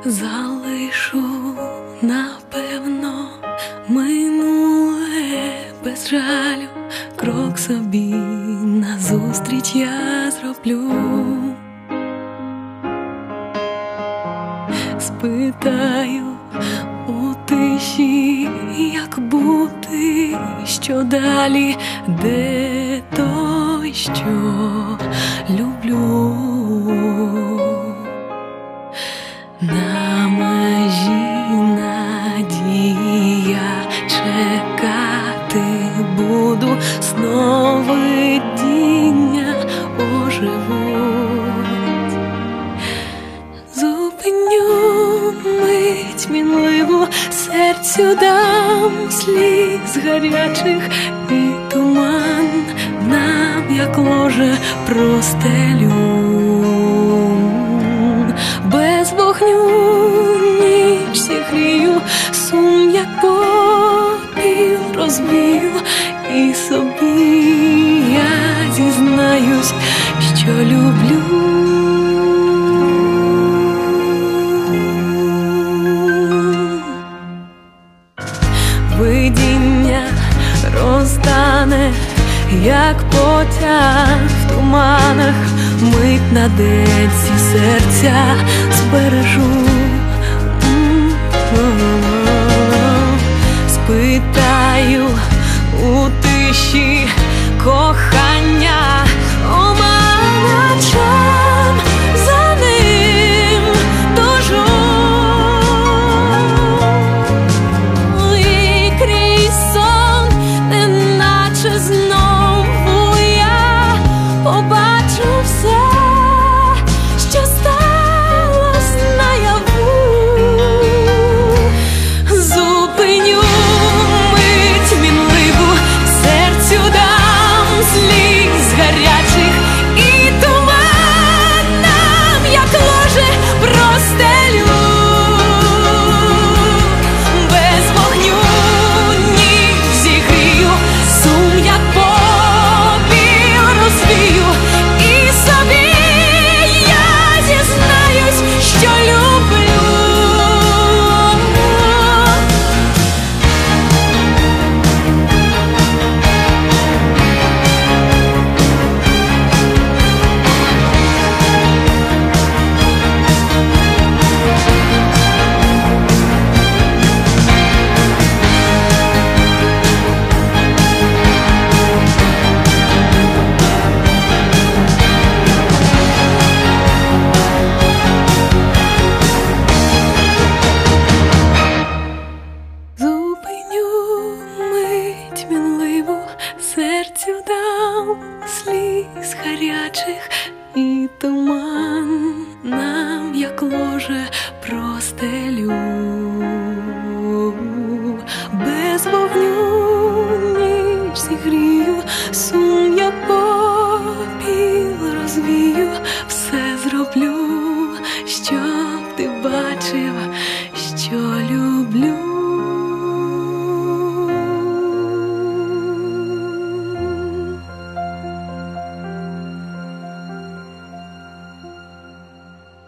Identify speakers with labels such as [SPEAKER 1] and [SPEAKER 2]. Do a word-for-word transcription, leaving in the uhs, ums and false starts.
[SPEAKER 1] Залишу, напевно, минуле без жалю, крок собі назустріч я зроблю. Спитаю у тиші, як бути, що далі, де той, що люблю. На межі надія, чекати буду, сновидіння оживуть. Зупиню мить мінливу, серцю дам сліз гарячих, і туман нам, як ложе, простелю. Без вогню ніч зігрію, сум, як попіл, розвію, і собі я зізнаюсь, що люблю. Видіння розтане, як потяг в туманах, мить на день ці серця збережу. Спитаю у тиші кохання, оманачем за ним тужу. І крізь сон, неначе знову я побачу все, що сталось наяву. Зупиню мить мінливу, серцю дам сліз гарячих, і туман нам, як ложе, простелю. Без вогню ніч зігрію, сум, як попіл, розвію, і собі я зізнаюсь, що люблю. Зупиню мить мінливу, серцю дам сліз гарячих, і туман нам, як ложе, простелю. Без вогню ніч зігрію, сум, як попіл, розвію, все зроблю, щоб ти бачив, що люблю.